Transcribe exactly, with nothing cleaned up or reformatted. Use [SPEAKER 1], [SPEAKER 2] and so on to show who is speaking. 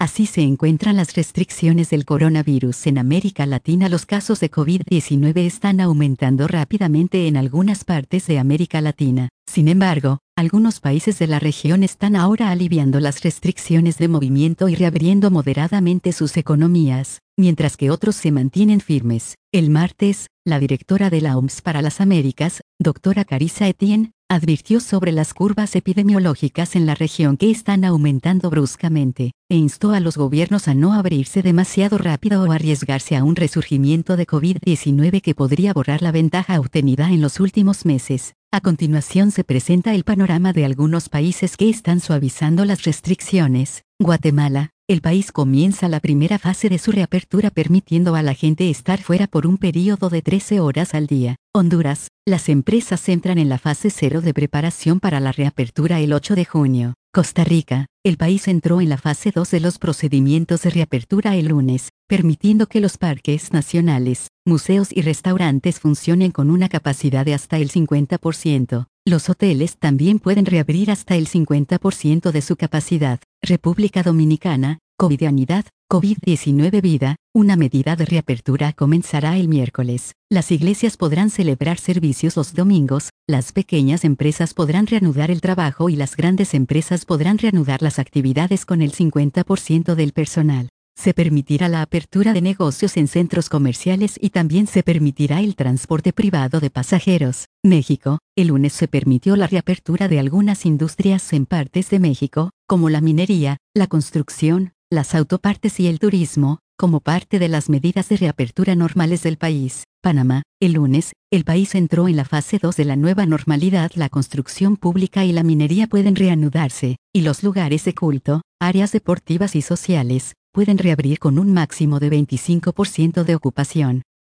[SPEAKER 1] Así se encuentran las restricciones del coronavirus en América Latina. Los casos de COVID diecinueve están aumentando rápidamente en algunas partes de América Latina. Sin embargo, algunos países de la región están ahora aliviando las restricciones de movimiento y reabriendo moderadamente sus economías, mientras que otros se mantienen firmes. El martes, la directora de la O M S para las Américas, doctora Carissa Etienne, advirtió sobre las curvas epidemiológicas en la región que están aumentando bruscamente, e instó a los gobiernos a no abrirse demasiado rápido o arriesgarse a un resurgimiento de COVID diecinueve que podría borrar la ventaja obtenida en los últimos meses. A continuación se presenta el panorama de algunos países que están suavizando las restricciones. Guatemala. El país comienza la primera fase de su reapertura permitiendo a la gente estar fuera por un período de trece horas al día. Honduras. Las empresas entran en la fase cero de preparación para la reapertura el ocho de junio. Costa Rica. El país entró en la fase dos de los procedimientos de reapertura el lunes, permitiendo que los parques nacionales, museos y restaurantes funcionen con una capacidad de hasta el cincuenta por ciento. Los hoteles también pueden reabrir hasta el cincuenta por ciento de su capacidad. República Dominicana. Covidianidad, COVID diecinueve vida, una medida de reapertura comenzará el miércoles. Las iglesias podrán celebrar servicios los domingos, las pequeñas empresas podrán reanudar el trabajo y las grandes empresas podrán reanudar las actividades con el cincuenta por ciento del personal. Se permitirá la apertura de negocios en centros comerciales y también se permitirá el transporte privado de pasajeros. México. El lunes se permitió la reapertura de algunas industrias en partes de México, como la minería, la construcción, las autopartes y el turismo, como parte de las medidas de reapertura normales del país. Panamá. El lunes, el país entró en la fase dos de la nueva normalidad. La construcción pública y la minería pueden reanudarse, y los lugares de culto, áreas deportivas y sociales, pueden reabrir con un máximo de veinticinco por ciento de ocupación.